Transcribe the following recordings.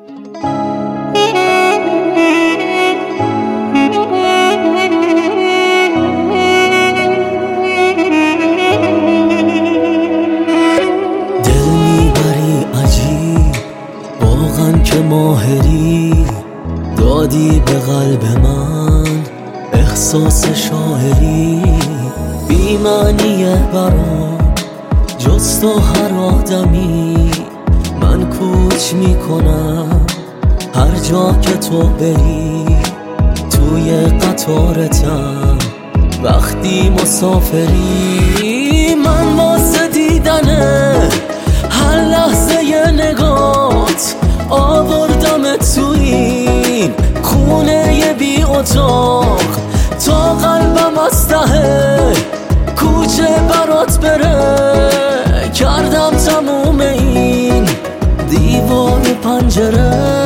دل میبری عجیب واقعا که ماهری، دادی به قلب من احساس شاعری. بی معنیه برام جز تو هر آدمی، من کوچ میکنم هر جا که تو بری. توی قطارتم وقتی مسافری، من واسه دیدنه هر لحظه نگات آوردم تو این خونه بی اتاق، تا قلبم از ته کوچه برات بره. کردم تموم این دیوار پنجره.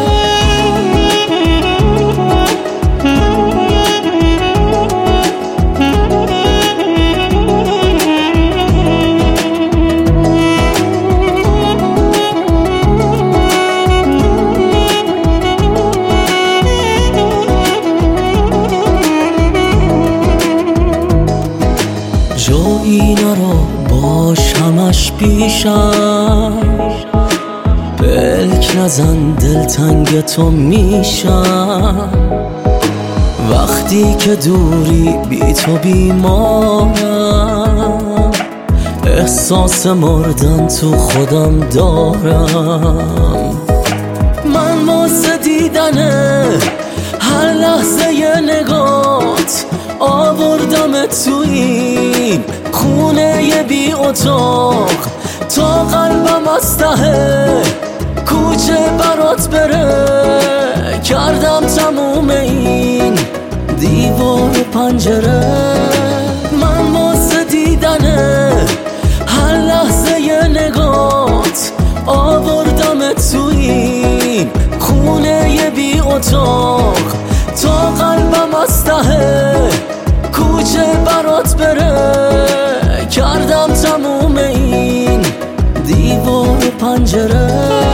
جایی نرو باش همش پیشم، بلک نزن دلتنگ تو میشم. وقتی که دوری بی تو بیمارم، احساس مردن تو خودم دارم. من واسه دیدنه هر لحظه نگات آوردم تو این خونه بی اتاق، تا قلبم از ته کوچه برات بره. کردم تموم این دیوار پنجره. من واسه دیدنه هر لحظه نگات آوردم تو این خونه بی اتاق، تا قلبم از ته کوچه برات بره. کردم تموم این دیوار پنجره.